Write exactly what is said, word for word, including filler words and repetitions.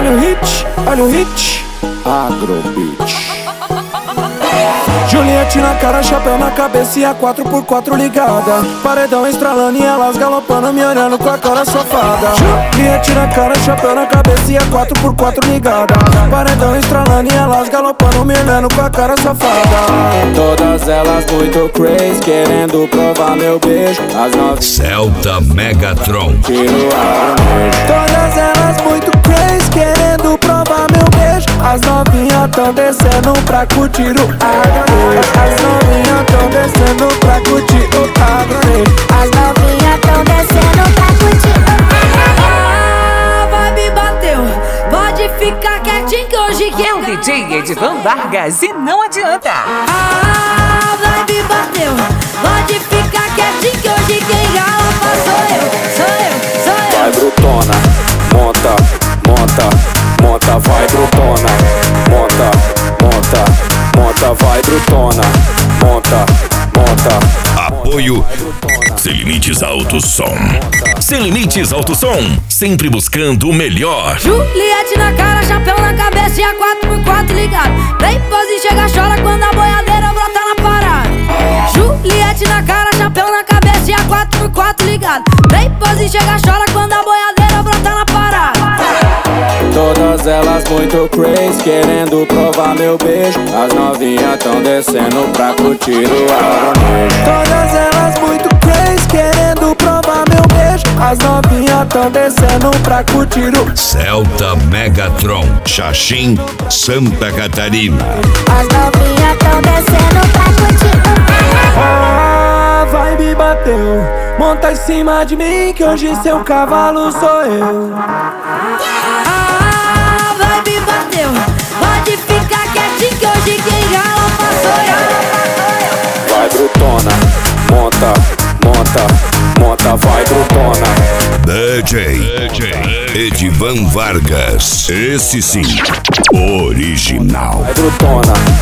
Olha o hit, olha o hit. Agrobeat. Juliette na cara, chapéu na cabeça e a quatro por quatro ligada. Paredão estralando e elas galopando, me olhando com a cara safada. Juliette na cara, chapéu na cabeça e a quatro por quatro ligada. Paredão estralando e elas galopando, me olhando com a cara safada. Todas elas muito crazy, querendo provar meu beijo. As nove Celta Megatron. tiro a Todas elas muito crazy, querendo provar meu beijo. As novinhas tão descendo pra curtir o agro. As novinhas tão descendo pra curtir o agro. As novinhas tão descendo pra curtir o agro. Ah, vai me bateu. Pode ficar quietinho que hoje que É o D J Edivan Vargas e não adianta. Ah, vai me bateu. Pode ficar quietinho que hoje quem galopa sou eu. Sou eu, sou eu. Vai brutona, monta, monta, monta, vai brutona, monta, monta, monta, vai brutona, monta, monta. Apoio Sem Limites Alto Som. Sem Limites Alto Som, sempre buscando o melhor. Juliette na cara, chapéu na cabeça e a quatro por quatro ligado. Vem pose, chega, chora quando a boiadeira brota na parada. Juliette na cara, chapéu na cabeça e a quatro por quatro ligado. Vem pose, chega, chora quando a boiadeira brota na parada. Todas elas muito crazy, querendo provar meu beijo. As novinhas tão descendo pra curtir o agro. Todas elas muito crazy, querendo provar meu beijo. As novinhas tão descendo pra curtir o Celta Megatron, Xaxim, Santa Catarina. As novinhas tão descendo pra curtir o agro. Ah, vai me bateu. Monta em cima de mim que hoje seu cavalo sou eu. Ah, vai me bateu. Pode ficar quietinho que hoje quem galopa sou eu. Vai brutona, monta, monta, monta, vai brutona. D J Edivan Vargas, esse sim, original. Vai brutona,